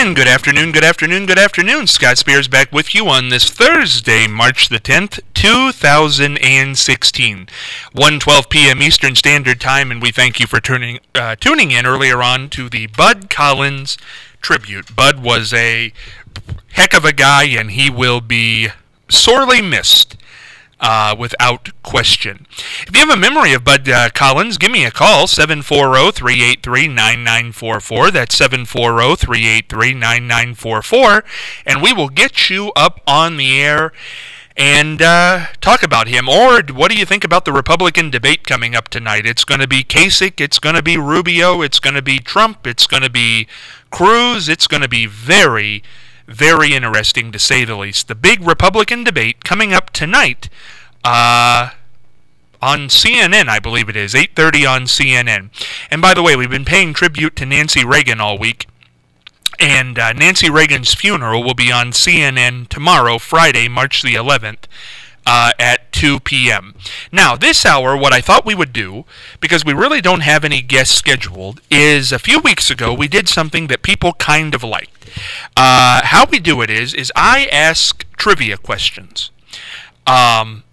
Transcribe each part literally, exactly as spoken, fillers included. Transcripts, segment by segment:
And good afternoon, good afternoon, good afternoon. Scott Spears back with you on this Thursday, March the tenth, two thousand sixteen. one twelve p.m. Eastern Standard Time, and we thank you for turning, uh, tuning in earlier on to the Bud Collins tribute. Bud was a heck of a guy, and he will be sorely missed. Uh, without question. If you have a memory of Bud uh, Collins, give me a call, seven four zero, three eight three, nine nine four four. That's seven four zero, three eight three, nine nine four four. And we will get you up on the air and uh, talk about him. Or what do you think about the Republican debate coming up tonight? It's going to be Kasich, it's going to be Rubio, it's going to be Trump, it's going to be Cruz. It's going to be very, very interesting, to say the least. The big Republican debate coming up tonight uh, on C N N, I believe it is, eight thirty on C N N. And by the way, we've been paying tribute to Nancy Reagan all week, and uh, Nancy Reagan's funeral will be on C N N tomorrow, Friday, March the eleventh, uh, at two p.m. Now, this hour, what I thought we would do, because we really don't have any guests scheduled, is a few weeks ago we did something that people kind of liked. Uh, how we do it is, is I ask trivia questions. Um,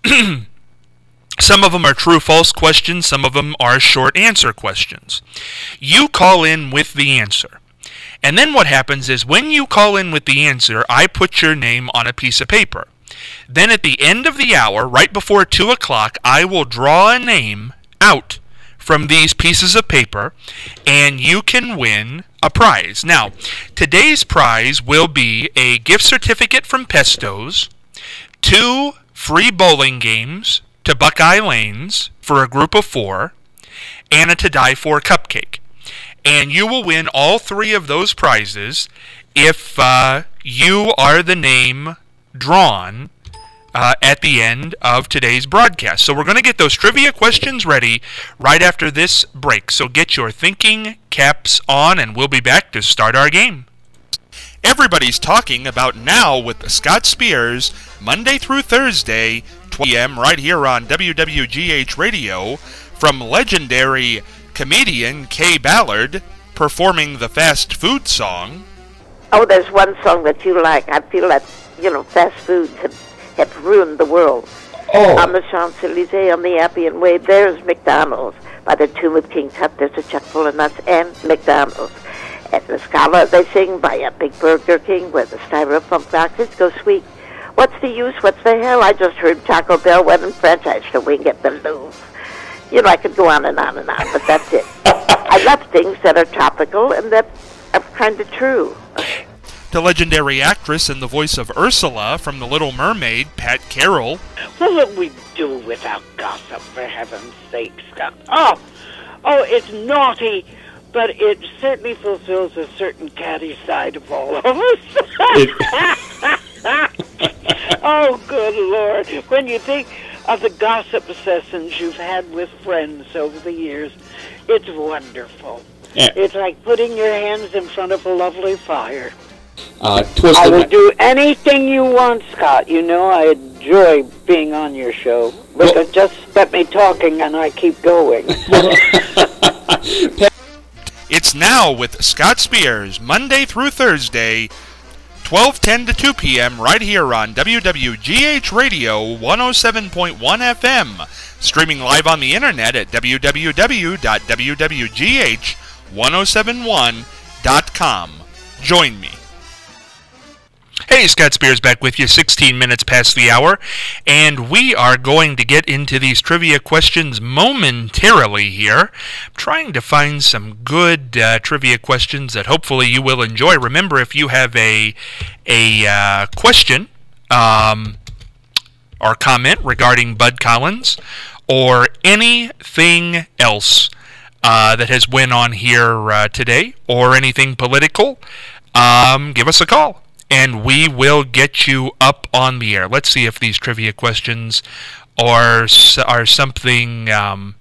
some of them are true-false questions, some of them are short answer questions. You call in with the answer. And then what happens is, when you call in with the answer, I put your name on a piece of paper. Then at the end of the hour, right before two o'clock, I will draw a name out from these pieces of paper, and you can win a prize. Now, today's prize will be a gift certificate from Pesto's, two free bowling games to Buckeye Lanes for a group of four, and a To Die For cupcake. And you will win all three of those prizes if uh, you are the name drawn uh, at the end of today's broadcast. So we're going to get those trivia questions ready right after this break. So get your thinking caps on, and we'll be back to start our game. Everybody's talking about Now with Scott Spears, Monday through Thursday, twelve p.m. right here on W W G H Radio, from legendary comedian Kay Ballard, performing the fast food song. Oh, there's one song that you like. I feel that, you know, fast foods have, have ruined the world. Oh. On the Champs-Elysees, on the Appian Way, there's McDonald's. By the tomb of King Tut, there's a chuck full of nuts and McDonald's. At the Scala, they sing by a big Burger King where the styrofoam boxes go sweet. What's the use? What's the hell? I just heard Taco Bell went in French. I should wing at the Louvre. You know, I could go on and on and on, but that's it. I love things that are topical and that are kind of true. To legendary actress and the voice of Ursula from The Little Mermaid, Pat Carroll. What would we do without gossip, for heaven's sake, Scott? Oh, oh, it's naughty, but it certainly fulfills a certain catty side of all of us. Oh, good Lord. When you think of the gossip sessions you've had with friends over the years, it's wonderful. Yeah. It's like putting your hands in front of a lovely fire. Uh, twisted I will Ma- do anything you want, Scott. You know I enjoy being on your show. Look, Well- just let me talking and I keep going. It's Now with Scott Spears, Monday through Thursday, twelve ten to two p.m. right here on W W G H Radio one oh seven point one F M. Streaming live on the internet at w w w dot w w g h one oh seven one dot com. Join me. Hey, Scott Spears back with you, sixteen minutes past the hour, and we are going to get into these trivia questions momentarily here. I'm trying to find some good uh, trivia questions that hopefully you will enjoy. Remember, if you have a a uh, question um, or comment regarding Bud Collins or anything else uh, that has went on here uh, today, or anything political, um, give us a call, and we will get you up on the air. Let's see if these trivia questions are, are something... Um,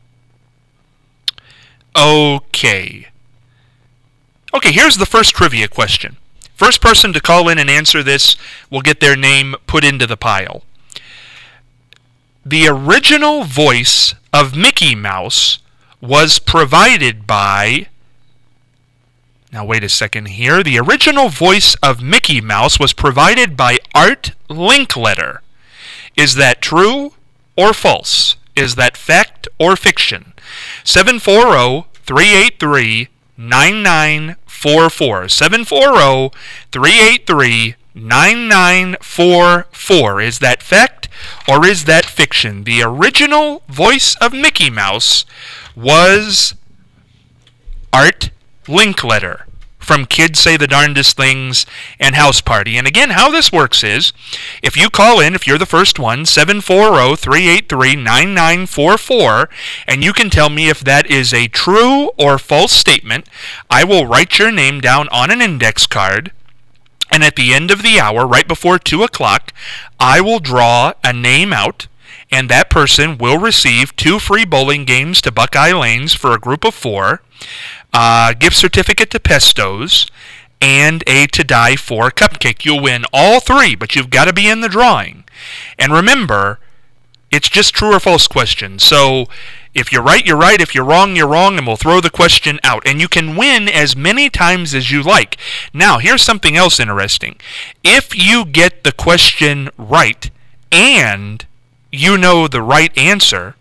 okay. Okay, here's the first trivia question. First person to call in and answer this will get their name put into the pile. The original voice of Mickey Mouse was provided by Now wait a second here. The original voice of Mickey Mouse was provided by Art Linkletter. Is that true or false? Is that fact or fiction? seven four zero, three eight three, nine nine four four. seven four zero, three eight three, nine nine four four. Is that fact or is that fiction? The original voice of Mickey Mouse was Art Linkletter from Kids Say the Darndest Things and House Party. And again, how this works is, if you call in, if you're the first one, seven four zero, three eight three, nine nine four four, and you can tell me if that is a true or false statement, I will write your name down on an index card, and at the end of the hour, right before two o'clock, I will draw a name out, and that person will receive two free bowling games to Buckeye Lanes for a group of four, a gift certificate to Pesto's, and a To Die For cupcake. You'll win all three, but you've got to be in the drawing. And remember, it's just true or false questions. So if you're right, you're right. If you're wrong, you're wrong, and we'll throw the question out. And you can win as many times as you like. Now, here's something else interesting. If you get the question right and you know the right answer,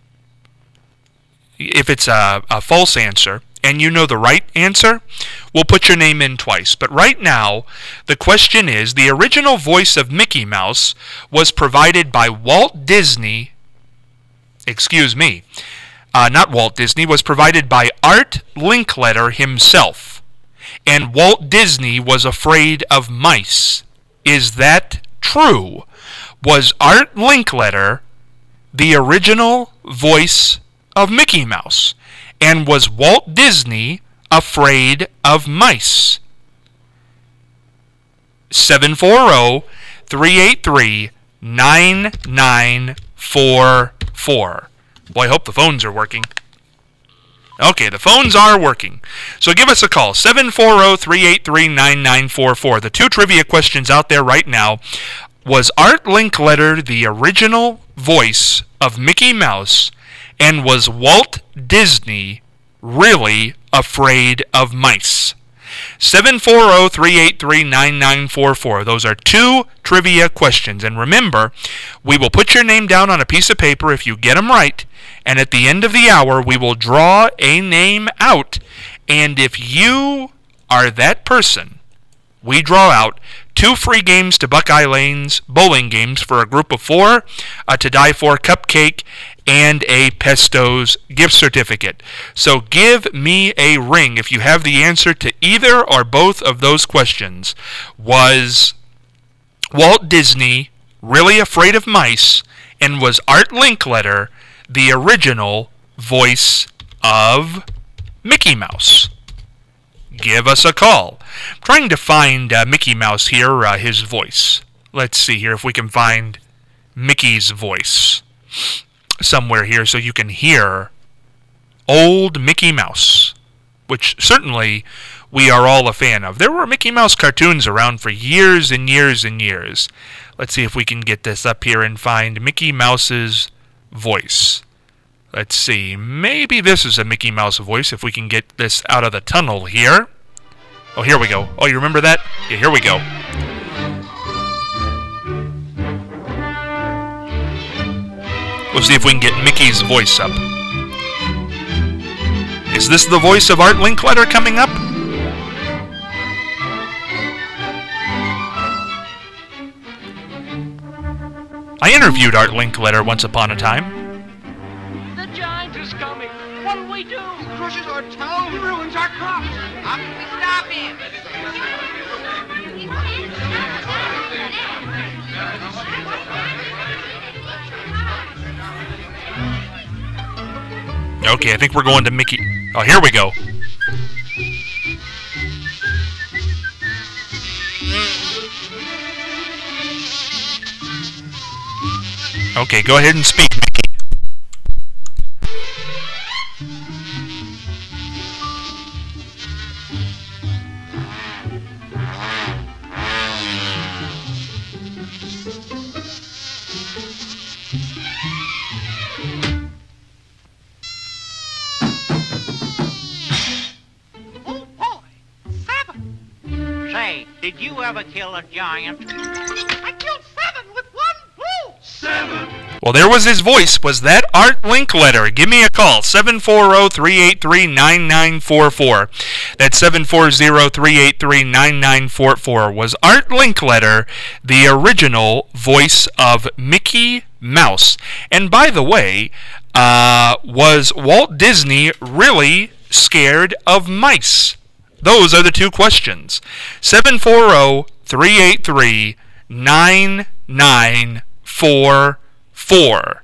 if it's a, a false answer, and you know the right answer, we'll put your name in twice. But right now, the question is, the original voice of Mickey Mouse was provided by Walt Disney, excuse me, uh, not Walt Disney, was provided by Art Linkletter himself. And Walt Disney was afraid of mice. Is that true? Was Art Linkletter the original voice of Mickey Mouse? And was Walt Disney afraid of mice? seven four zero, three eight three, nine nine four four. Boy, I hope the phones are working. Okay, the phones are working. So give us a call, seven four zero, three eight three, nine nine four four. The two trivia questions out there right now. Was Art Linkletter the original voice of Mickey Mouse? And was Walt Disney really afraid of mice? seven four zero, three eight three, nine nine four four. Those are two trivia questions. And remember, we will put your name down on a piece of paper if you get them right. And at the end of the hour, we will draw a name out. And if you are that person, we draw out two free games to Buckeye Lanes bowling games for a group of four, a To Die For cupcake, and a Pesto's gift certificate. So give me a ring if you have the answer to either or both of those questions. Was Walt Disney really afraid of mice, and was Art Linkletter the original voice of Mickey Mouse? Give us a call. I'm trying to find uh, Mickey Mouse here, uh, his voice. Let's see here if we can find Mickey's voice somewhere here so you can hear old Mickey Mouse, which certainly we are all a fan of. There were Mickey Mouse cartoons around for years and years and years. Let's see if we can get this up here and find Mickey Mouse's voice. Let's see, maybe this is a Mickey Mouse voice if we can get this out of the tunnel here. Oh, here we go. Oh, you remember that? Yeah, here we go. We'll see if we can get Mickey's voice up. Is this the voice of Art Linkletter coming up? I interviewed Art Linkletter once upon a time. The giant is coming. What'll we do? He crushes our town. He ruins our crops. How can we stop him? Okay, I think we're going to Mickey. Oh, here we go. Okay, go ahead and speak, Mickey. Oh boy! Did you ever kill a giant? I killed seven with one blow. Seven. Well, there was his voice. Was that Art Linkletter? Give me a call, seven four zero, three eight three, nine nine four four. That's seven four zero, three eight three, nine nine four four. Was Art Linkletter the original voice of Mickey Mouse? And by the way, uh, was Walt Disney really scared of mice? Those are the two questions. seven four zero, three eight three, nine nine four four.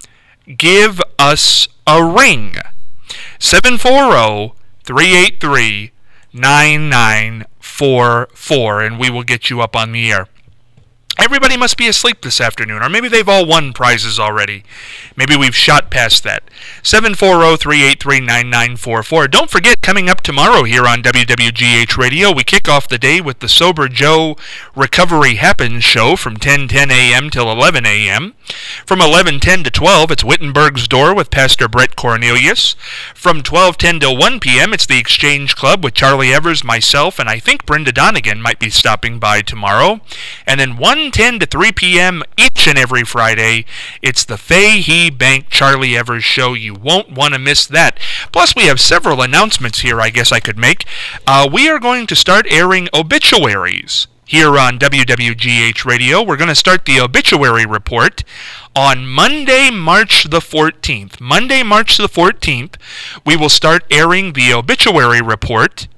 Give us a ring. seven four zero, three eight three, nine nine four four, and we will get you up on the air. Everybody must be asleep this afternoon, or maybe they've all won prizes already. Maybe we've shot past that. seven four zero, three eight three, nine nine four four. Don't forget, coming up tomorrow here on W W G H Radio, we kick off the day with the Sober Joe Recovery Happens show from ten ten a.m. till eleven a.m. From eleven ten to twelve, it's Wittenberg's Door with Pastor Brett Cornelius. From twelve ten till one p.m., it's the Exchange Club with Charlie Evers, myself, and I think Brenda Donegan might be stopping by tomorrow. And then one ten to three p.m. each and every Friday, it's the Fahey Bank Charlie Evers show. You won't want to miss that. Plus, we have several announcements here I guess I could make. Uh, we are going to start airing obituaries here on W W G H Radio. We're going to start the obituary report on Monday, March the fourteenth. Monday, March the fourteenth, we will start airing the obituary report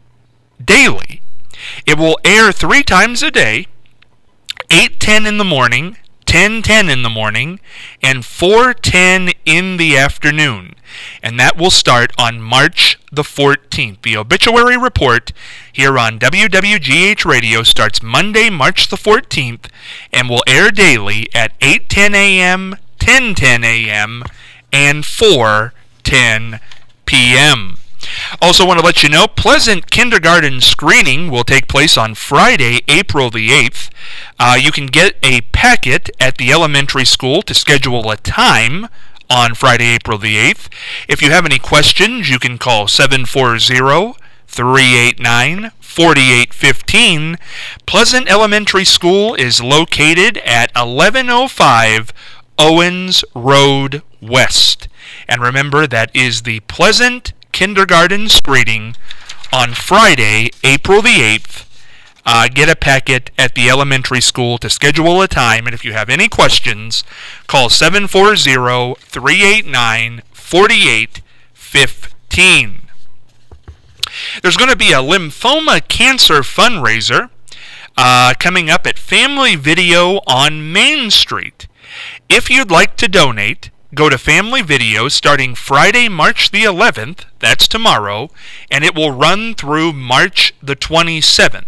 daily. It will air three times a day, eight ten in the morning, ten ten in the morning, and four ten in the afternoon. And that will start on March the fourteenth. The obituary report here on W W G H Radio starts Monday, March the fourteenth, and will air daily at eight ten a.m., ten ten a.m., and four ten p.m. Also want to let you know, Pleasant Kindergarten screening will take place on Friday, April the eighth. Uh, you can get a packet at the elementary school to schedule a time on Friday, April the eighth. If you have any questions, you can call seven four zero, three eight nine, four eight one five. Pleasant Elementary School is located at eleven oh five Owens Road West. And remember, that is the Pleasant Kindergarten screening on Friday, April the eighth. Uh, get a packet at the elementary school to schedule a time, and if you have any questions, call seven four zero, three eight nine, four eight one five. There's going to be a lymphoma cancer fundraiser uh, coming up at Family Video on Main Street. If you'd like to donate, go to Family Video starting Friday, March the eleventh, that's tomorrow, and it will run through March the twenty-seventh.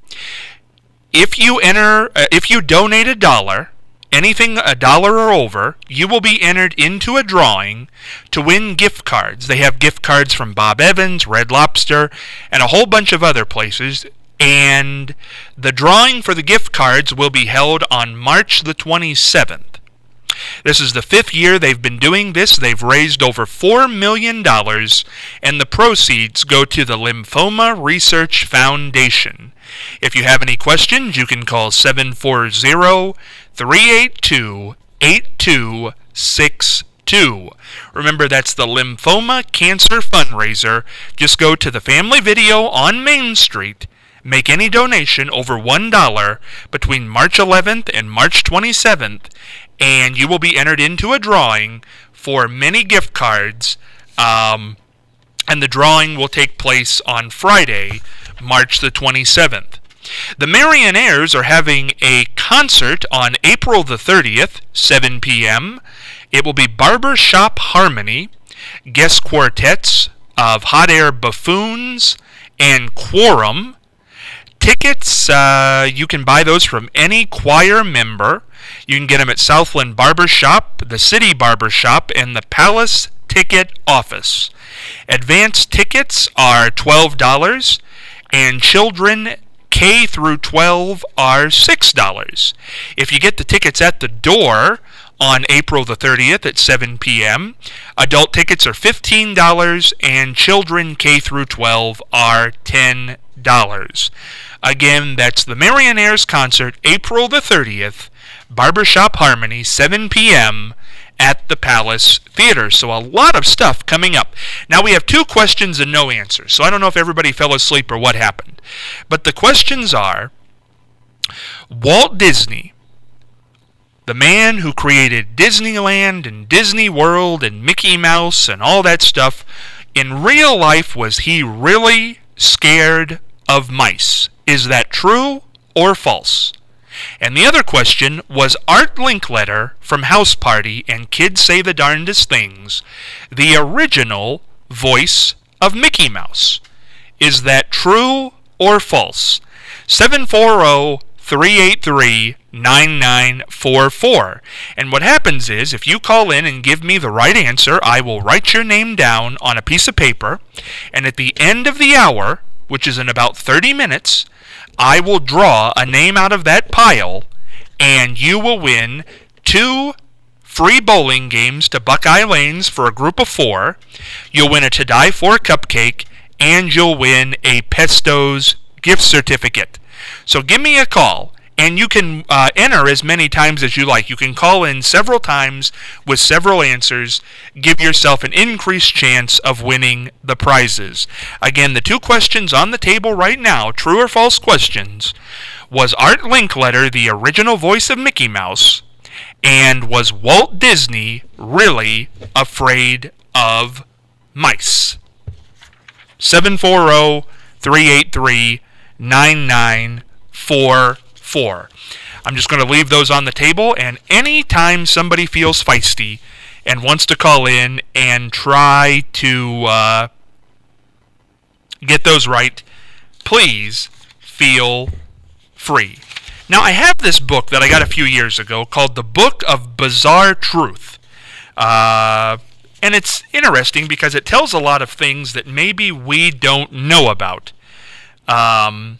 If you enter, uh, if you donate a dollar, anything a dollar or over, you will be entered into a drawing to win gift cards. They have gift cards from Bob Evans, Red Lobster, and a whole bunch of other places. And the drawing for the gift cards will be held on March the twenty-seventh. This is the fifth year they've been doing this. They've raised over four million dollars, and the proceeds go to the Lymphoma Research Foundation. If you have any questions, you can call seven four zero, three eight two, eight two six two. Remember, that's the Lymphoma Cancer Fundraiser. Just go to the Family Video on Main Street. Make any donation over one dollar between March eleventh and March twenty-seventh, and you will be entered into a drawing for many gift cards, um, and the drawing will take place on Friday, March the twenty-seventh. The Marionaires are having a concert on April the thirtieth, seven p.m. It will be Barbershop Harmony, guest quartets of Hot Air Buffoons and Quorum. Tickets, uh, you can buy those from any choir member. You can get them at Southland Barbershop, the City Barbershop, and the Palace Ticket Office. Advance tickets are twelve dollars, and children K through twelve are six dollars. If you get the tickets at the door on April the thirtieth at seven p.m., adult tickets are fifteen dollars, and children K through twelve are ten dollars. Again, that's the Marionaires concert, April the thirtieth, Barbershop Harmony, seven p.m., at the Palace Theater. So a lot of stuff coming up. Now we have two questions and no answers. So I don't know if everybody fell asleep or what happened. But the questions are, Walt Disney, the man who created Disneyland and Disney World and Mickey Mouse and all that stuff, in real life, was he really scared of mice? Is that true or false? And the other question was Art Linkletter from House Party and Kids Say the Darndest Things, the original voice of Mickey Mouse. Is that true or false? seven four zero, three eight three, nine nine four four. And what happens is, if you call in and give me the right answer, I will write your name down on a piece of paper, and at the end of the hour, which is in about thirty minutes, I will draw a name out of that pile, and you will win two free bowling games to Buckeye Lanes for a group of four. You'll win a To Die For cupcake, and you'll win a Pesto's gift certificate. So give me a call, and you can uh, enter as many times as you like. You can call in several times with several answers. Give yourself an increased chance of winning the prizes. Again, the two questions on the table right now, true or false questions, was Art Linkletter the original voice of Mickey Mouse, and was Walt Disney really afraid of mice? seven four zero, three eight three, nine nine four four. I'm just going to leave those on the table, and anytime somebody feels feisty and wants to call in and try to uh, get those right, please feel free. Now, I have this book that I got a few years ago called The Book of Bizarre Truth. Uh, and it's interesting because it tells a lot of things that maybe we don't know about. Um,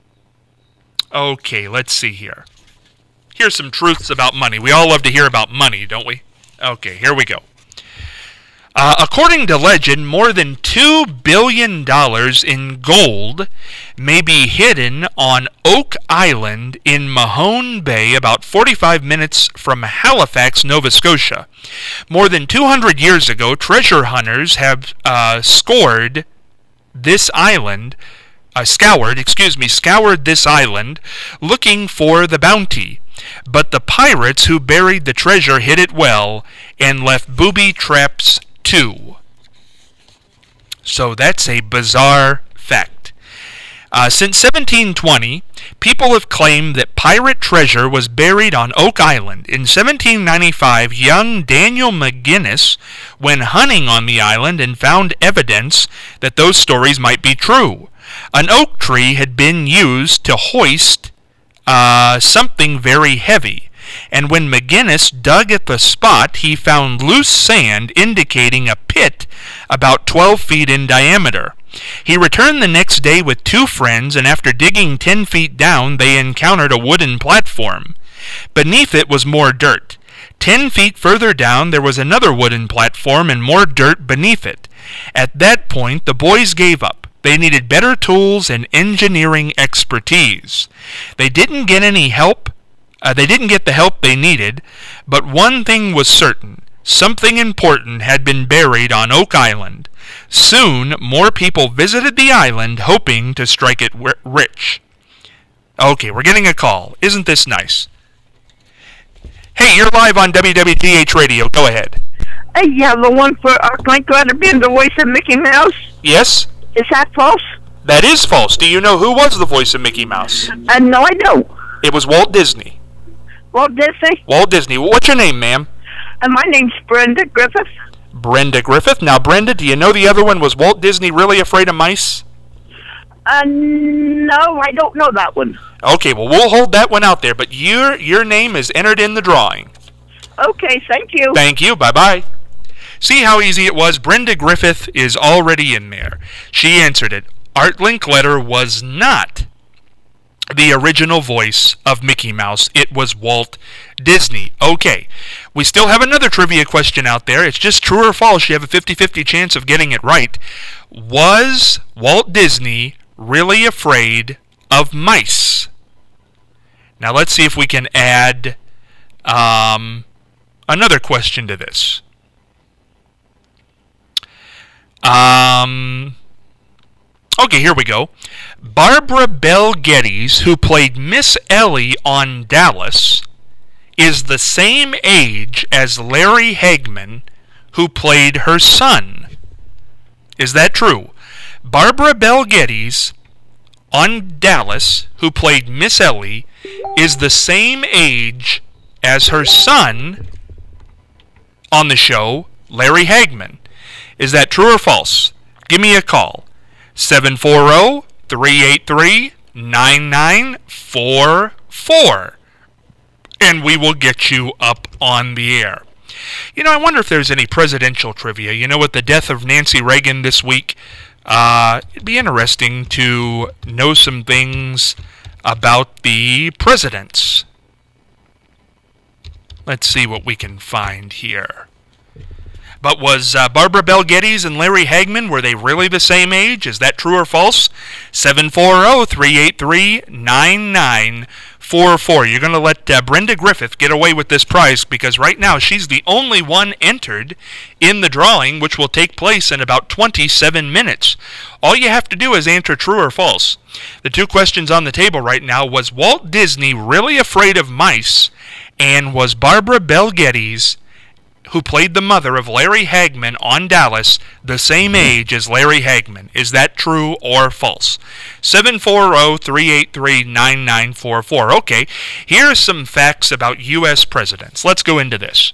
okay, let's see here. Here's some truths about money. We all love to hear about money, don't we? Okay, here we go. Uh, according to legend, more than two billion dollars in gold may be hidden on Oak Island in Mahone Bay, about forty-five minutes from Halifax, Nova Scotia. More than two hundred years ago, treasure hunters have uh, scored this island, uh, scoured, excuse me, scoured this island looking for the bounty. But the pirates who buried the treasure hid it well and left booby traps too. So that's a bizarre fact. Uh, since seventeen twenty, people have claimed that pirate treasure was buried on Oak Island. In seventeen ninety-five, young Daniel McGinnis went hunting on the island and found evidence that those stories might be true. An oak tree had been used to hoist uh, something very heavy. And when McGinnis dug at the spot, he found loose sand indicating a pit about twelve feet in diameter. He returned the next day with two friends, and after digging ten feet down, they encountered a wooden platform. Beneath it was more dirt. Ten feet further down, there was another wooden platform and more dirt beneath it. At that point, the boys gave up. They needed better tools and engineering expertise. They didn't get any help. Uh, they didn't get the help they needed, but one thing was certain. Something important had been buried on Oak Island. Soon, more people visited the island hoping to strike it w- rich. Okay, we're getting a call. Isn't this nice? Hey, you're live on W W T H Radio. Go ahead. Uh, yeah, the one for Art Linkletter being the voice of Mickey Mouse? Yes? Is that false? That is false. Do you know who was the voice of Mickey Mouse? Uh, no, I don't. It was Walt Disney. Walt Disney? Walt Disney. What's your name, ma'am? Uh, my name's Brenda Griffith. Brenda Griffith. Now, Brenda, do you know the other one? Was Walt Disney really afraid of mice? Uh, no, I don't know that one. Okay, well, we'll hold that one out there, but your your name is entered in the drawing. Okay, thank you. Thank you. Bye-bye. See how easy it was? Brenda Griffith is already in there. She answered it. Art Linkletter was not the original voice of Mickey Mouse. It was Walt Disney. Okay, we still have another trivia question out there. It's just true or false. You have a fifty-fifty chance of getting it right. Was Walt Disney really afraid of mice? Now let's see if we can add um, another question to this. Um, okay, here we go. Barbara Bel Geddes, who played Miss Ellie on Dallas, is the same age as Larry Hagman, who played her son. Is that true? Barbara Bel Geddes on Dallas, who played Miss Ellie, is the same age as her son on the show, Larry Hagman. Is that true or false? Give me a call. seven four zero, three eight three, nine nine four four. And we will get you up on the air. You know, I wonder if there's any presidential trivia. You know, with the death of Nancy Reagan this week, uh, it'd be interesting to know some things about the presidents. Let's see what we can find here. But was uh, Barbara Bel Geddes and Larry Hagman, were they really the same age? Is that true or false? seven four zero, three eight three, nine nine four four. You're going to let uh, Brenda Griffith get away with this prize because right now she's the only one entered in the drawing, which will take place in about twenty-seven minutes. All you have to do is answer true or false. The two questions on the table right now: was Walt Disney really afraid of mice? And was Barbara Bel Geddes, who played the mother of Larry Hagman on Dallas, the same age as Larry Hagman? Is that true or false? seven four zero, three eight three, nine nine four four. Okay, here are some facts about U S presidents. Let's go into this.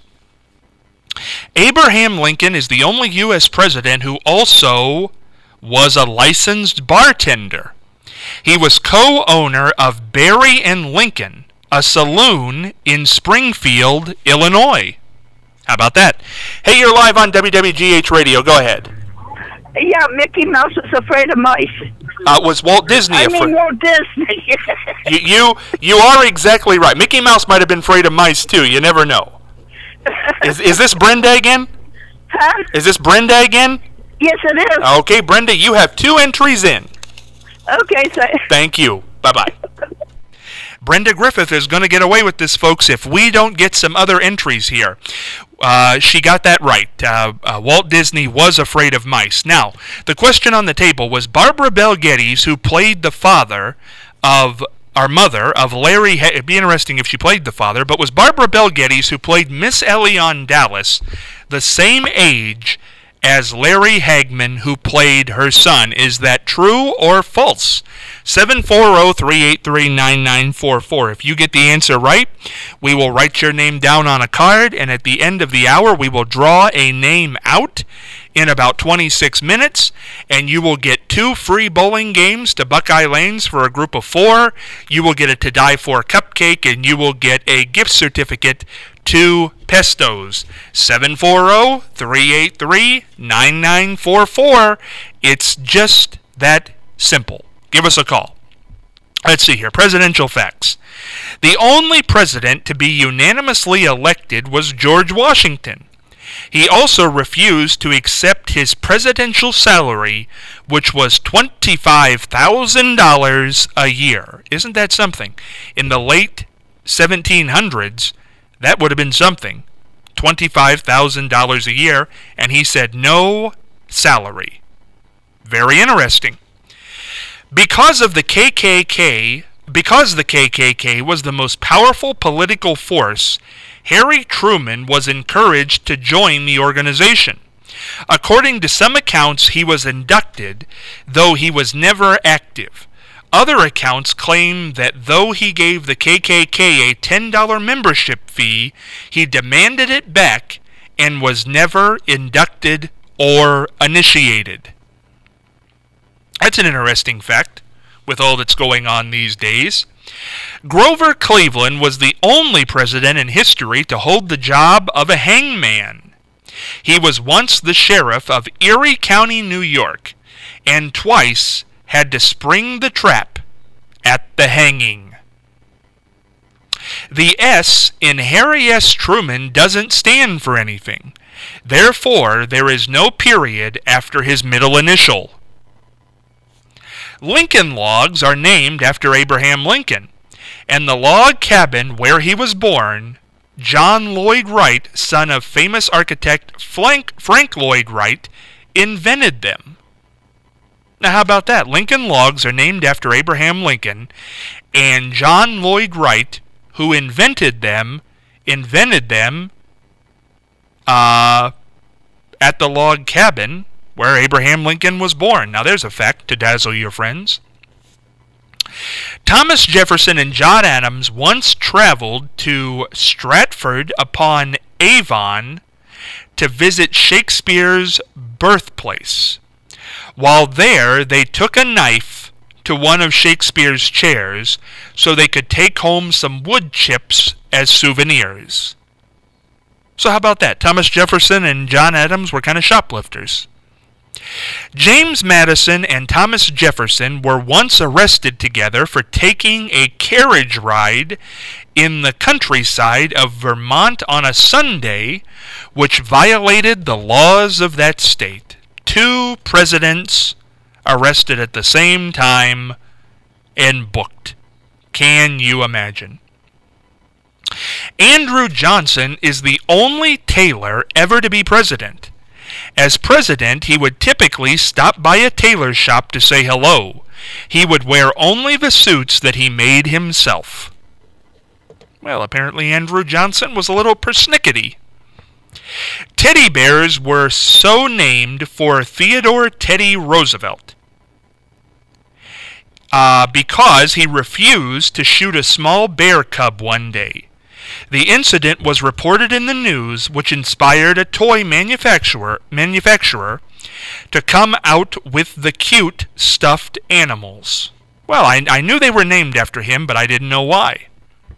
Abraham Lincoln is the only U S president who also was a licensed bartender. He was co-owner of Berry and Lincoln, a saloon in Springfield, Illinois. How about that? Hey, you're live on W W G H Radio. Go ahead. Yeah, Mickey Mouse is afraid of mice. Uh, was Walt Disney I afraid? mean Walt Disney. you, you you are exactly right. Mickey Mouse might have been afraid of mice too. You never know. Is is this Brenda again? Huh? Is this Brenda again? Yes, it is. Okay, Brenda, you have two entries in. Okay, so... Thank you. Bye-bye. Brenda Griffith is going to get away with this, folks, if we don't get some other entries here. Uh, she got that right. Uh, uh, Walt Disney was afraid of mice. Now, the question on the table was Barbara Bel Geddes, who played the father of, our mother, of Larry, ha- it'd be interesting if she played the father, but was Barbara Bel Geddes, who played Miss Ellie on Dallas, the same age as Larry Hagman, who played her son? Is that true or false? seven four zero, three eight three, nine nine four four. If you get the answer right, we will write your name down on a card, and at the end of the hour, we will draw a name out in about twenty-six minutes, and you will get two free bowling games to Buckeye Lanes for a group of four. You will get a To Die For cupcake, and you will get a gift certificate to Pesto's. seven four zero, three eight three, nine nine four four. It's just that simple. Give us a call. Let's see here. Presidential facts. The only president to be unanimously elected was George Washington. He also refused to accept his presidential salary, which was twenty-five thousand dollars a year. Isn't that something? In the late seventeen hundreds, that would have been something. twenty-five thousand dollars a year, and he said no salary. Very interesting. Because of the K K K, because the K K K was the most powerful political force, Harry Truman was encouraged to join the organization. According to some accounts, he was inducted, though he was never active. Other accounts claim that though he gave the K K K a ten dollars membership fee, he demanded it back and was never inducted or initiated. That's an interesting fact, with all that's going on these days. Grover Cleveland was the only president in history to hold the job of a hangman. He was once the sheriff of Erie County, New York, and twice had to spring the trap at the hanging. The S in Harry S. Truman doesn't stand for anything. Therefore, there is no period after his middle initial. Lincoln Logs are named after Abraham Lincoln, and the log cabin where he was born, John Lloyd Wright, son of famous architect Frank, Frank Lloyd Wright, invented them. Now how about that? Lincoln Logs are named after Abraham Lincoln, and John Lloyd Wright, who invented them, invented them uh, at the log cabin where Abraham Lincoln was born. Now there's a fact to dazzle your friends. Thomas Jefferson and John Adams once traveled to Stratford-upon-Avon to visit Shakespeare's birthplace. While there, they took a knife to one of Shakespeare's chairs so they could take home some wood chips as souvenirs. So how about that? Thomas Jefferson and John Adams were kind of shoplifters. James Madison and Thomas Jefferson were once arrested together for taking a carriage ride in the countryside of Vermont on a Sunday, which violated the laws of that state. Two presidents arrested at the same time and booked. Can you imagine? Andrew Johnson is the only tailor ever to be president. As president, he would typically stop by a tailor shop to say hello. He would wear only the suits that he made himself. Well, apparently Andrew Johnson was a little persnickety. Teddy bears were so named for Theodore Teddy Roosevelt uh, because he refused to shoot a small bear cub one day. The incident was reported in the news, which inspired a toy manufacturer manufacturer to come out with the cute stuffed animals. Well, I, I knew they were named after him, but I didn't know why.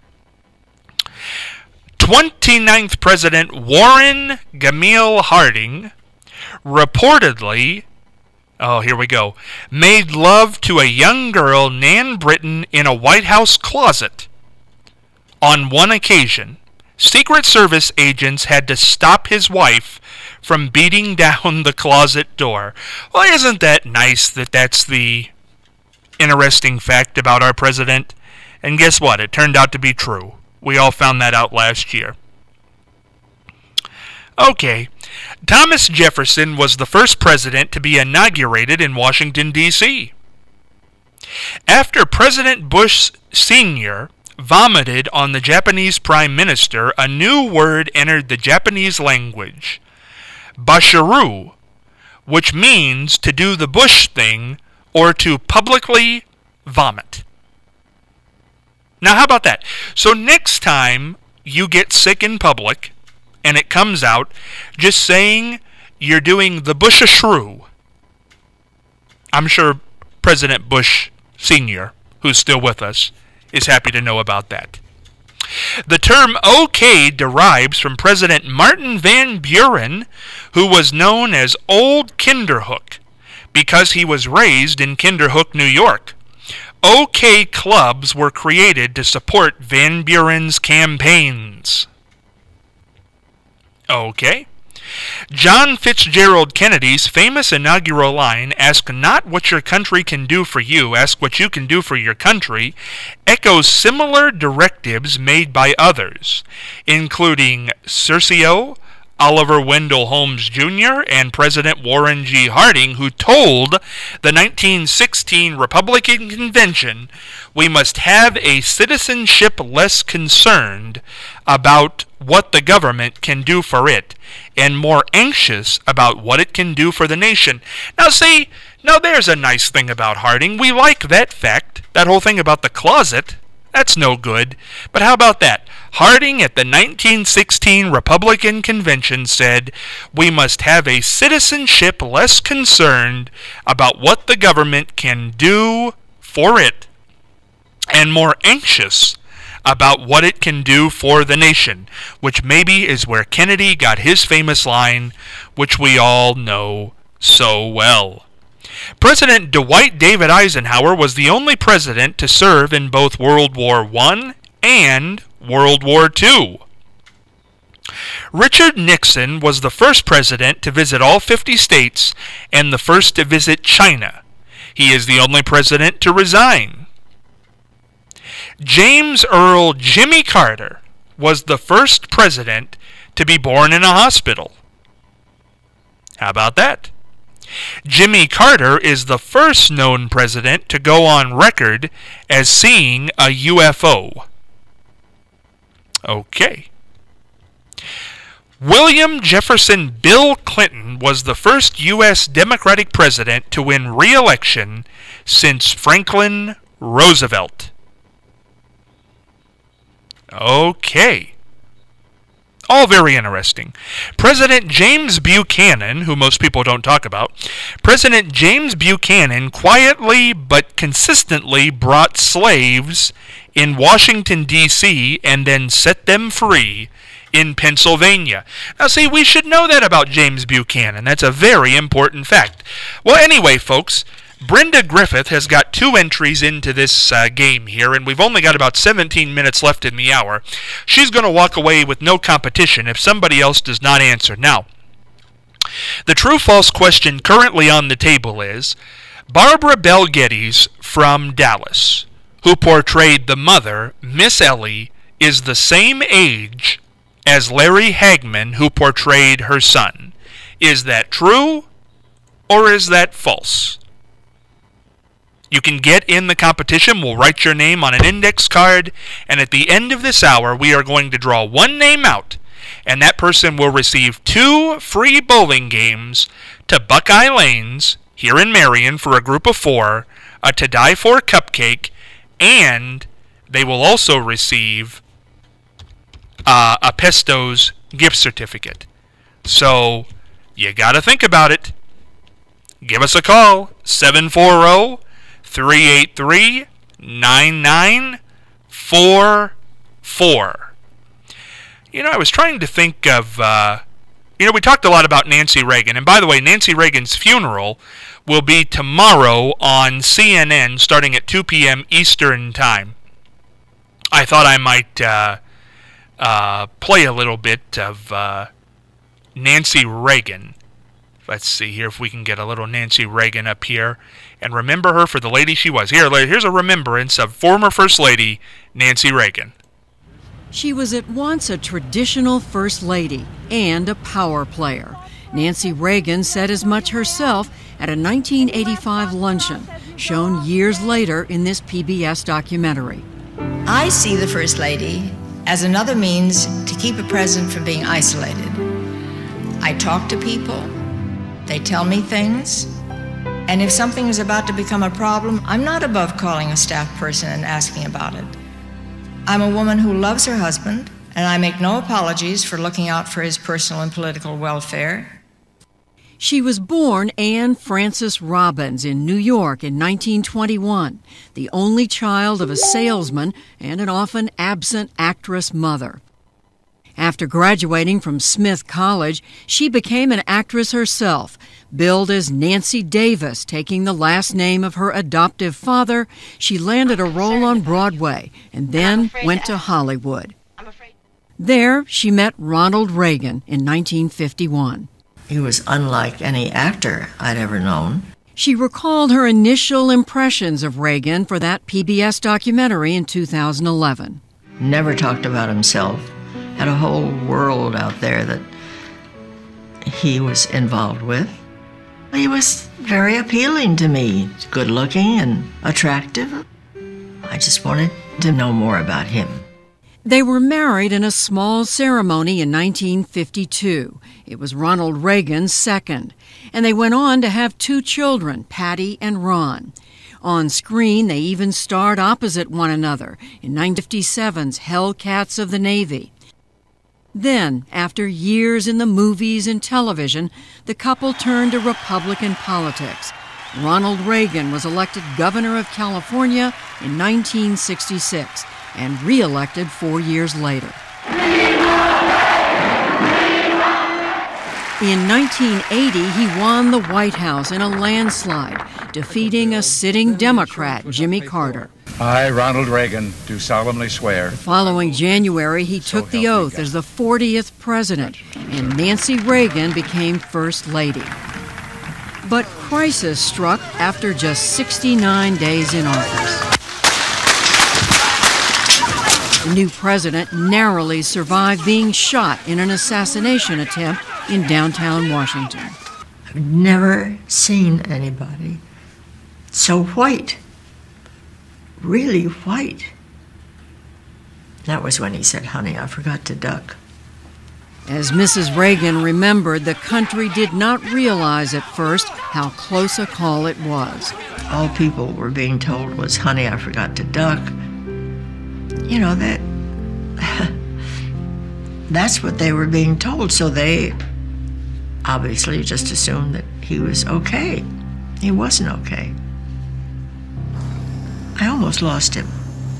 twenty-ninth President Warren Gamaliel Harding reportedly, oh, here we go, made love to a young girl, Nan Britton, in a White House closet. On one occasion, Secret Service agents had to stop his wife from beating down the closet door. Well, isn't that nice that that's the interesting fact about our president? And guess what? It turned out to be true. We all found that out last year. Okay, Thomas Jefferson was the first president to be inaugurated in Washington, D C After President Bush Senior vomited on the Japanese Prime Minister, a new word entered the Japanese language, bashiru, which means to do the Bush thing or to publicly vomit. Now how about that? So next time you get sick in public and it comes out, just saying you're doing the Bush-a-shrew. I'm sure President Bush Senior, who's still with us, is happy to know about that. The term okay derives from President Martin Van Buren, who was known as Old Kinderhook because he was raised in Kinderhook, New York. OK clubs were created to support Van Buren's campaigns. Okay. John Fitzgerald Kennedy's famous inaugural line, "Ask not what your country can do for you, ask what you can do for your country," echoes similar directives made by others, including Sergio, Oliver Wendell Holmes Junior, and President Warren G. Harding, who told the nineteen sixteen Republican Convention, "We must have a citizenship less concerned about what the government can do for it, and more anxious about what it can do for the nation." Now see, now there's a nice thing about Harding. We like that fact. That whole thing about the closet, that's no good. But how about that? Harding at the nineteen sixteen Republican Convention said, "We must have a citizenship less concerned about what the government can do for it, and more anxious about what it can do for the nation," which maybe is where Kennedy got his famous line, which we all know so well. President Dwight David Eisenhower was the only president to serve in both World War One and World War Two. Richard Nixon was the first president to visit all fifty states and the first to visit China. He is the only president to resign. James Earl Jimmy Carter was the first president to be born in a hospital. How about that? Jimmy Carter is the first known president to go on record as seeing a U F O. Okay. William Jefferson Bill Clinton was the first U S Democratic president to win re-election since Franklin Roosevelt. Okay. All very interesting. President James Buchanan, who most people don't talk about, President James Buchanan quietly but consistently brought slaves in Washington, D C and then set them free in Pennsylvania. Now see, we should know that about James Buchanan. That's a very important fact. Well, anyway, folks, Brenda Griffith has got two entries into this uh, game here, and we've only got about seventeen minutes left in the hour. She's going to walk away with no competition if somebody else does not answer. Now, the true-false question currently on the table is, Barbara Bel Geddes from Dallas, who portrayed the mother, Miss Ellie, is the same age as Larry Hagman, who portrayed her son. Is that true, or is that false? You can get in the competition. We'll write your name on an index card, and at the end of this hour, we are going to draw one name out, and that person will receive two free bowling games to Buckeye Lanes here in Marion for a group of four, a To Die For cupcake, and they will also receive uh, a Pesto's gift certificate. So, you got to think about it. Give us a call, seven four zero, three eight three, nine nine four four. You know, I was trying to think of, uh, you know, we talked a lot about Nancy Reagan. And by the way, Nancy Reagan's funeral will be tomorrow on C N N starting at two p.m. Eastern Time. I thought I might uh, uh, play a little bit of uh, Nancy Reagan. Let's see here if we can get a little Nancy Reagan up here and remember her for the lady she was. Here, here's a remembrance of former First Lady Nancy Reagan. She was at once a traditional First Lady and a power player. Nancy Reagan said as much herself at a nineteen eighty-five luncheon, shown years later in this P B S documentary. I see the First Lady as another means to keep a president from being isolated. I talk to people. They tell me things, and if something is about to become a problem, I'm not above calling a staff person and asking about it. I'm a woman who loves her husband, and I make no apologies for looking out for his personal and political welfare. She was born Anne Frances Robbins in New York in nineteen twenty-one, the only child of a salesman and an often absent actress mother. After graduating from Smith College, she became an actress herself, billed as Nancy Davis, taking the last name of her adoptive father. She landed a role on Broadway and then went to Hollywood. There, she met Ronald Reagan in nineteen fifty-one. He was unlike any actor I'd ever known. She recalled her initial impressions of Reagan for that P B S documentary in two thousand eleven. Never talked about himself. Had a whole world out there that he was involved with. He was very appealing to me, good looking and attractive. I just wanted to know more about him. They were married in a small ceremony in nineteen fifty-two. It was Ronald Reagan's second, and they went on to have two children, Patty and Ron. On screen, they even starred opposite one another in nineteen fifty-seven's Hellcats of the Navy. Then, after years in the movies and television, the couple turned to Republican politics. Ronald Reagan was elected governor of California in nineteen sixty-six and re-elected four years later. In nineteen eighty, he won the White House in a landslide, defeating a sitting Democrat, Jimmy Carter. I, Ronald Reagan, do solemnly swear. The following January, he took the oath as the fortieth president, and Nancy Reagan became First Lady. But crisis struck after just sixty-nine days in office. The new president narrowly survived being shot in an assassination attempt in downtown Washington. I've never seen anybody so white, really white. That was when he said, "Honey, I forgot to duck." As Missus Reagan remembered, the country did not realize at first how close a call it was. All people were being told was, "Honey, I forgot to duck." You know, that that's what they were being told, so they obviously just assumed that he was okay. He wasn't okay. I almost lost him.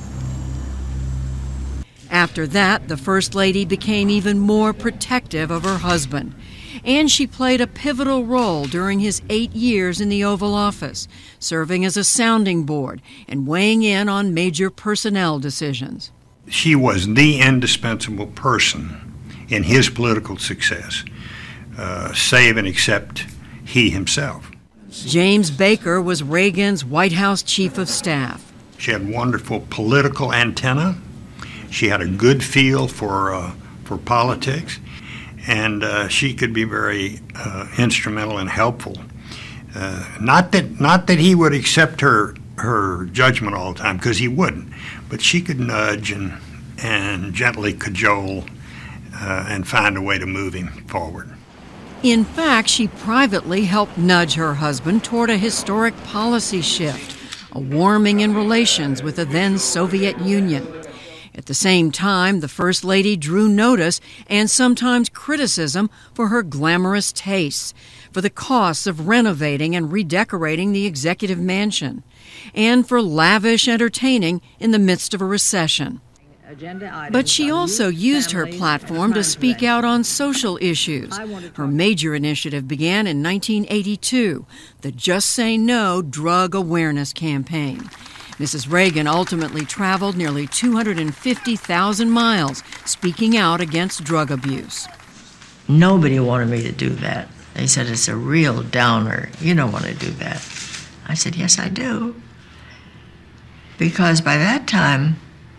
After that, the First Lady became even more protective of her husband, and she played a pivotal role during his eight years in the Oval Office, serving as a sounding board and weighing in on major personnel decisions. She was the indispensable person in his political success, uh, save and except he himself. James Baker was Reagan's White House Chief of Staff. She had wonderful political antenna. She had a good feel for uh, for politics, and uh, she could be very uh, instrumental and helpful. Uh, not that not that he would accept her her judgment all the time, because he wouldn't, but she could nudge and and gently cajole uh, and find a way to move him forward. In fact, she privately helped nudge her husband toward a historic policy shift, a warming in relations with the then Soviet Union. At the same time, the First Lady drew notice and sometimes criticism for her glamorous tastes, for the costs of renovating and redecorating the executive mansion, and for lavish entertaining in the midst of a recession. But she also used her platform to speak out on social issues. Her major initiative began in nineteen eighty-two, the Just Say No drug awareness campaign. Missus Reagan ultimately traveled nearly two hundred fifty thousand miles speaking out against drug abuse. Nobody wanted me to do that. They said, "It's a real downer. You don't want to do that." I said, "Yes, I do." Because by that time,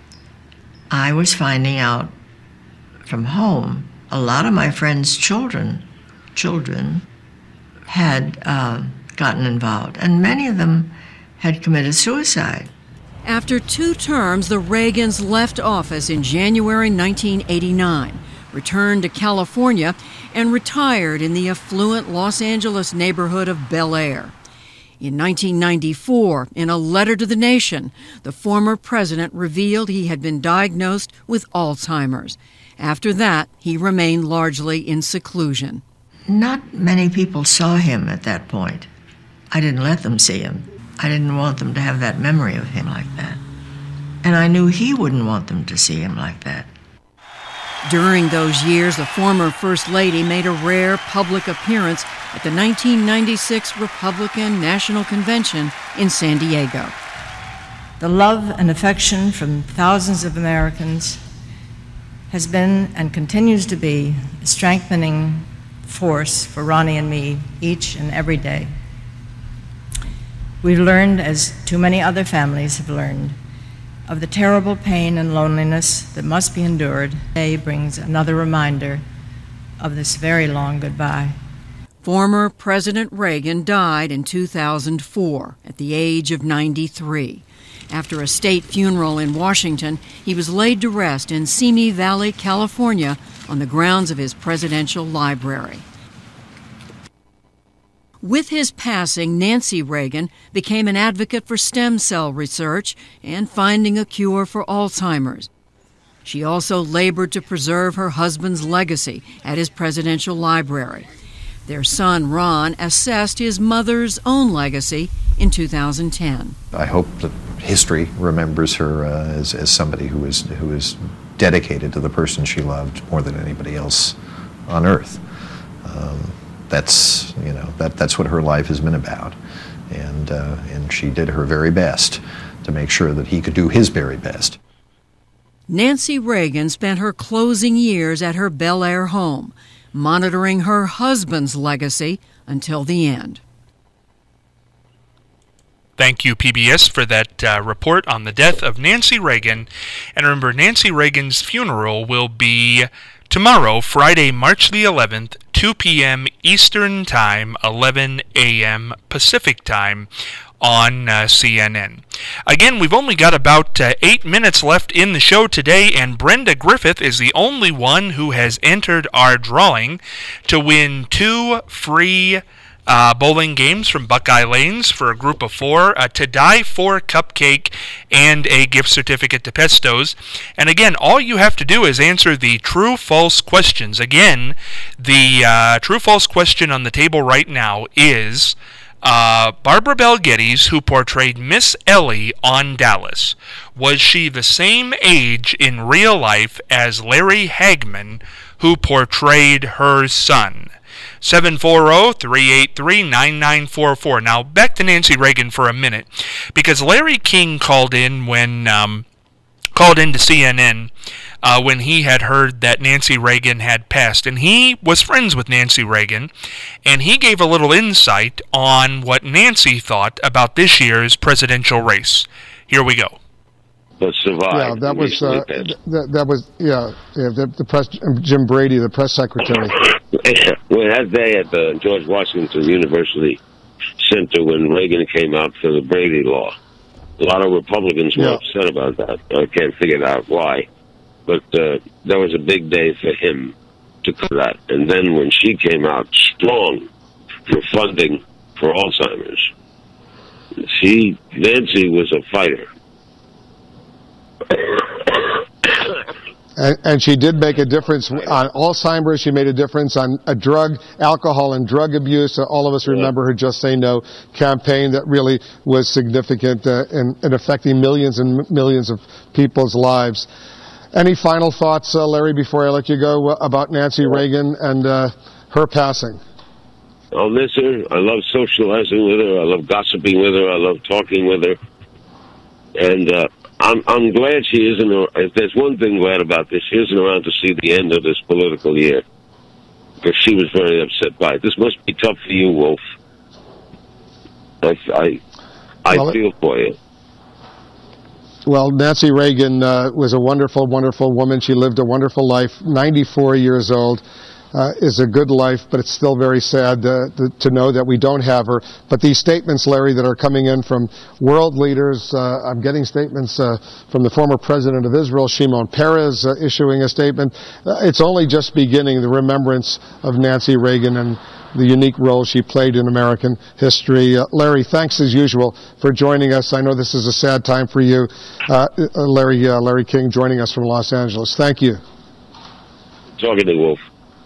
I was finding out from home, a lot of my friends' children, children had uh, gotten involved, and many of them had committed suicide. After two terms, the Reagans left office in January nineteen eighty-nine, returned to California, and retired in the affluent Los Angeles neighborhood of Bel Air. In nineteen ninety-four, in a letter to the nation, the former president revealed he had been diagnosed with Alzheimer's. After that, he remained largely in seclusion. Not many people saw him at that point. I didn't let them see him. I didn't want them to have that memory of him like that. And I knew he wouldn't want them to see him like that. During those years, the former First Lady made a rare public appearance at the nineteen ninety-six Republican National Convention in San Diego. The love and affection from thousands of Americans has been and continues to be a strengthening force for Ronnie and me each and every day. We've learned, as too many other families have learned, of the terrible pain and loneliness that must be endured. Today brings another reminder of this very long goodbye. Former President Reagan died in two thousand four at the age of ninety-three. After a state funeral in Washington, he was laid to rest in Simi Valley, California, on the grounds of his presidential library. With his passing, Nancy Reagan became an advocate for stem cell research and finding a cure for Alzheimer's. She also labored to preserve her husband's legacy at his presidential library. Their son, Ron, assessed his mother's own legacy in two thousand ten. I hope that history remembers her uh, as, as somebody who is, who is dedicated to the person she loved more than anybody else on earth. Um, That's, you know, that, that's what her life has been about. And, uh, and she did her very best to make sure that he could do his very best. Nancy Reagan spent her closing years at her Bel Air home, monitoring her husband's legacy until the end. Thank you, P B S, for that uh, report on the death of Nancy Reagan. And remember, Nancy Reagan's funeral will be tomorrow, Friday, March the eleventh, two p.m. Eastern Time, eleven a.m. Pacific Time, on uh, C N N. Again, we've only got about uh, eight minutes left in the show today, and Brenda Griffith is the only one who has entered our drawing to win two free uh, bowling games from Buckeye Lanes for a group of four, a To Die For cupcake, and a gift certificate to Pesto's. And again, all you have to do is answer the true-false questions. Again, the uh, true-false question on the table right now is... Uh, Barbara Bel Geddes, who portrayed Miss Ellie on Dallas, was she the same age in real life as Larry Hagman, who portrayed her son? seven four zero, three eight three, nine nine four four. Now, back to Nancy Reagan for a minute, because Larry King called in when um, called into C N N Uh, when he had heard that Nancy Reagan had passed. And he was friends with Nancy Reagan, and he gave a little insight on what Nancy thought about this year's presidential race. Here we go. But survived. Yeah, that was, uh, th- that was, yeah, yeah the, the press, Jim Brady, the press secretary. Well, that day at the George Washington University Center when Reagan came out for the Brady Law, a lot of Republicans were yeah. upset about that. I can't figure out why. But uh, that was a big day for him to do that. And then when she came out strong for funding for Alzheimer's, she, Nancy was a fighter. And, and she did make a difference on Alzheimer's. She made a difference on a drug, alcohol and drug abuse. Uh, all of us remember her Just Say No campaign that really was significant uh, in, in affecting millions and millions of people's lives. Any final thoughts, uh, Larry, before I let you go, uh, about Nancy Reagan and uh, her passing? I'll miss her. I love socializing with her. I love gossiping with her. I love talking with her. And uh, I'm I'm glad she isn't. If there's one thing glad about this, she isn't around to see the end of this political year, because she was very upset by it. This must be tough for you, Wolf. I I, I well, feel for you. Well, Nancy Reagan uh, was a wonderful, wonderful woman. She lived a wonderful life, ninety-four years old. Uh, is a good life, but it's still very sad uh, to, to know that we don't have her. But these statements, Larry, that are coming in from world leaders, uh, I'm getting statements uh, from the former president of Israel, Shimon Peres, uh, issuing a statement. Uh, it's only just beginning, the remembrance of Nancy Reagan and the unique role she played in American history. Uh, Larry, thanks as usual for joining us. I know this is a sad time for you. Uh, Larry, uh, Larry King joining us from Los Angeles. Thank you. Talking to Wolf.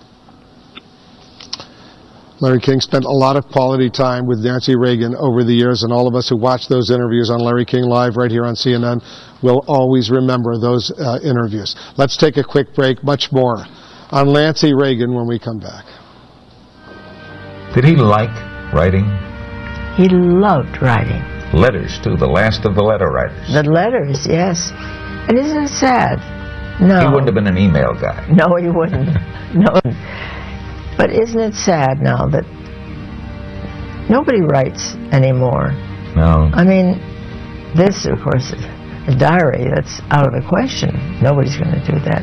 Larry King spent a lot of quality time with Nancy Reagan over the years, and all of us who watch those interviews on Larry King Live right here on C N N will always remember those uh, interviews. Let's take a quick break. Much more on Nancy Reagan when we come back. Did he like writing? He loved writing. Letters, too, the last of the letter writers. The letters, yes. And isn't it sad? No. He wouldn't have been an email guy. No, he wouldn't. No. But isn't it sad now that nobody writes anymore? No. I mean, this, of course, a diary, that's out of the question. Nobody's going to do that.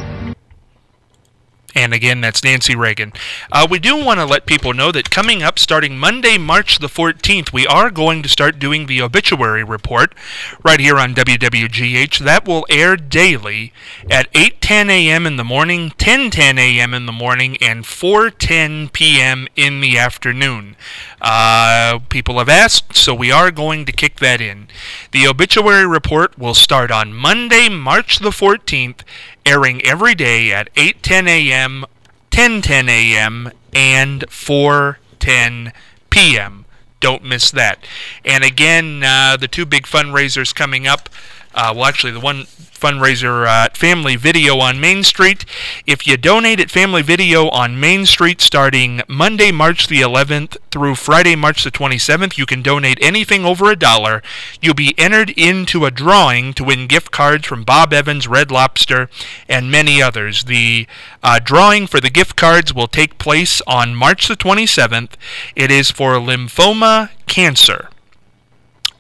And again, that's Nancy Reagan. Uh, we do want to let people know that coming up, starting Monday, March the fourteenth, we are going to start doing the obituary report right here on W W G H. That will air daily at eight ten a.m. in the morning, ten ten a.m. in the morning, and four ten p.m. in the afternoon. Uh, people have asked, so we are going to kick that in. The obituary report will start on Monday, March the fourteenth, airing every day at eight ten a.m., ten ten a.m., and four ten p.m. Don't miss that. And again, uh, the two big fundraisers coming up. Uh, well, actually, the one fundraiser uh, at Family Video on Main Street. If you donate at Family Video on Main Street starting Monday, March the eleventh through Friday, March the twenty-seventh, you can donate anything over a dollar. You'll be entered into a drawing to win gift cards from Bob Evans, Red Lobster, and many others. The uh, drawing for the gift cards will take place on March the twenty-seventh. It is for lymphoma cancer.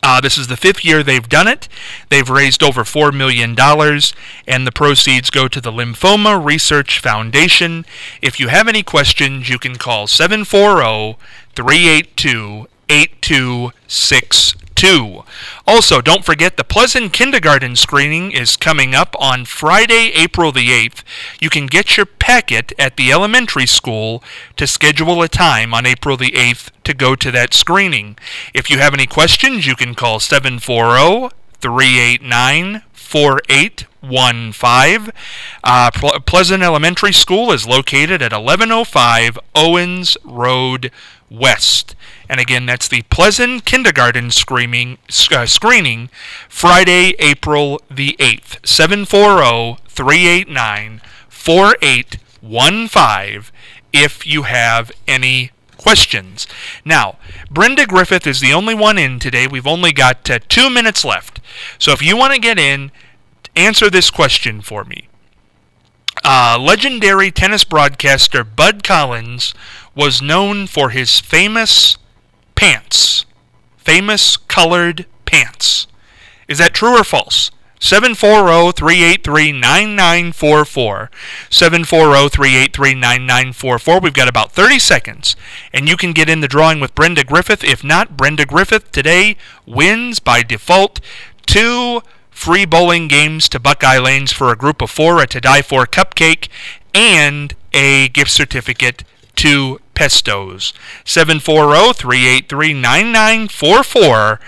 Uh, this is the fifth year they've done it. They've raised over four million dollars, and the proceeds go to the Lymphoma Research Foundation. If you have any questions, you can call seven four zero, three eight two, eight two six two. Also, don't forget the Pleasant Kindergarten screening is coming up on Friday, April the eighth. You can get your packet at the elementary school to schedule a time on April the eighth to go to that screening. If you have any questions, you can call seven four zero, three eight nine, four eight one five. Uh, Ple- Pleasant Elementary School is located at eleven oh five Owens Road West. And again, that's the Pleasant Kindergarten screening, uh, screening Friday, April the eighth. seven four zero, three eight nine, four eight one five if you have any questions. Now, Brenda Griffith is the only one in today. We've only got uh, two minutes left. So if you want to get in, answer this question for me. Uh, legendary tennis broadcaster Bud Collins was known for his famous pants. Famous colored pants. Is that true or false? seven four zero, three eight three, nine nine four four. seven four zero, three eight three, nine nine four four. We've got about thirty seconds, and you can get in the drawing with Brenda Griffith. If not, Brenda Griffith today wins by default two free bowling games to Buckeye Lanes for a group of four, a To Die For cupcake, and a gift certificate to Pesto's. seven four zero, three eight three, nine nine four four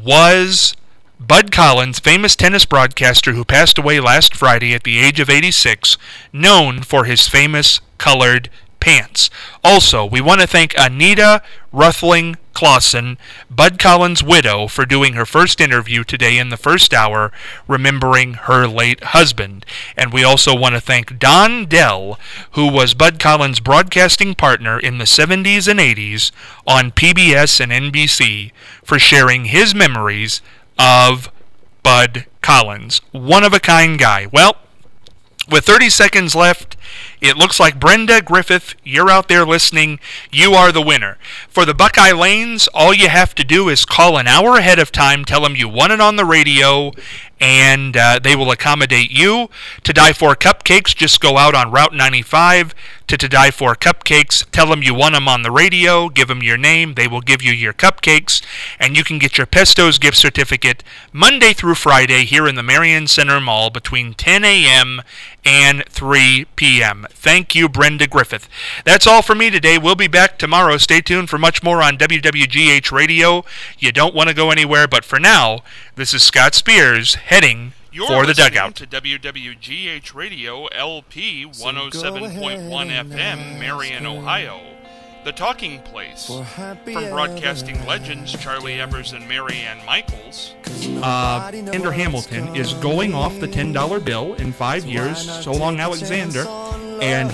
was Bud Collins, famous tennis broadcaster who passed away last Friday at the age of eighty-six, known for his famous colored pants. Also, we want to thank Anita Ruthling Clausen, Bud Collins' widow, for doing her first interview today in the first hour, remembering her late husband. And we also want to thank Don Dell, who was Bud Collins' broadcasting partner in the seventies and eighties on P B S and N B C, for sharing his memories of Bud Collins. One-of-a-kind guy. Well, with thirty seconds left, it looks like Brenda Griffith, you're out there listening, you are the winner. For the Buckeye Lanes, all you have to do is call an hour ahead of time, tell them you want it on the radio, and uh, they will accommodate you. To Die For cupcakes, just go out on Route ninety-five to To Die For cupcakes, tell them you want them on the radio, give them your name, they will give you your cupcakes, and you can get your Pesto's gift certificate Monday through Friday here in the Marion Center Mall between ten a.m. and three p.m. Thank you, Brenda Griffith. That's all for me today. We'll be back tomorrow. Stay tuned for much more on W W G H Radio. You don't want to go anywhere, but for now, this is Scott Spears heading You're for the dugout. To W W G H Radio, L P one oh seven point one F M, Marion, Ohio. The Talking Place. From broadcasting legends Charlie Evers and Mary Ann Michaels. Uh, Alexander Hamilton is going off the ten dollar bill in five years. So long, Alexander. And